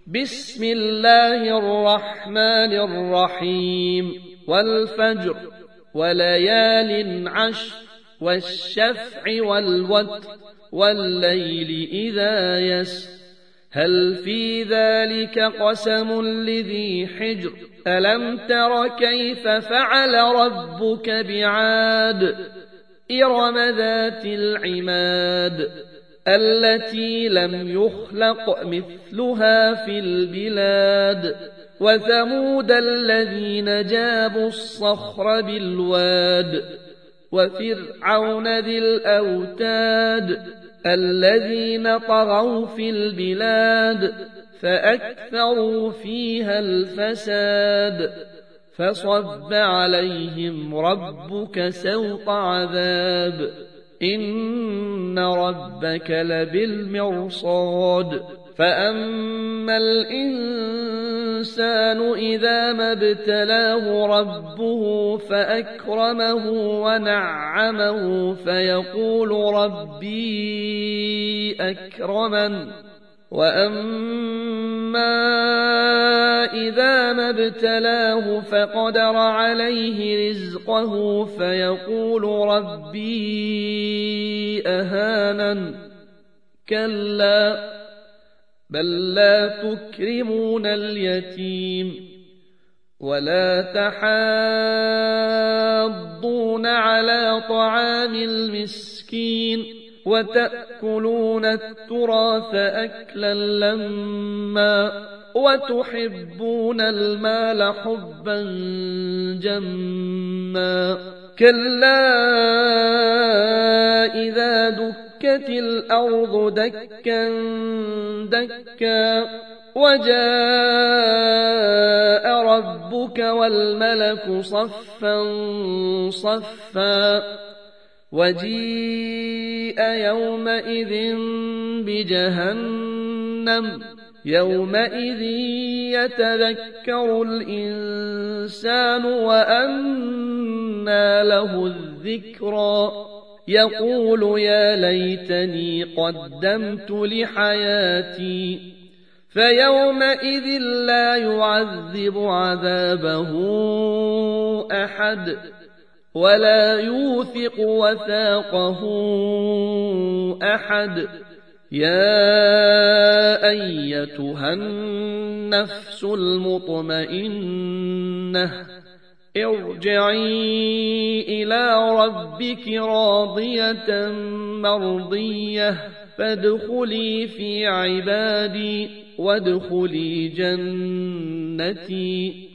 بسم الله الرحمن الرحيم والفجر وليال عشر والشفع والوتر والليل إذا يسر هل في ذلك قسم لذي حجر ألم تر كيف فعل ربك بعاد إرم ذات العماد التي لم يخلق مثلها في البلاد وثمود الذين جابوا الصخر بالواد وفرعون ذي الأوتاد الذين طغوا في البلاد فأكثروا فيها الفساد فصب عليهم ربك سوط عذاب إن ربك لبالمرصاد فأما الإنسان إذا ما ابتلاه ربه فأكرمه ونعمه فيقول ربي أكرمن وأما إذا ما ابتلاه فقدر عليه رزقه فيقول ربي أهانن كلا بل لا تكرمون اليتيم ولا تحاضون على طعام المسكين وتأكلون التراث أكلا لما وتحبون المال حبا جما كلا إذا دكت الأرض دكا دكا وجاء ربك والملك صفا صفا وجيء يومئذ بجهنم يومئذ يتذكر الإنسان وأنى له الذكرى يقول يا ليتني قدمت لحياتي فيومئذ لا يعذب عذابه أحد ولا يوثق وثاقه أحد يا أيتها النفس المطمئنة ارجعي إلى ربك راضية مرضية فادخلي في عبادي وادخلي جنتي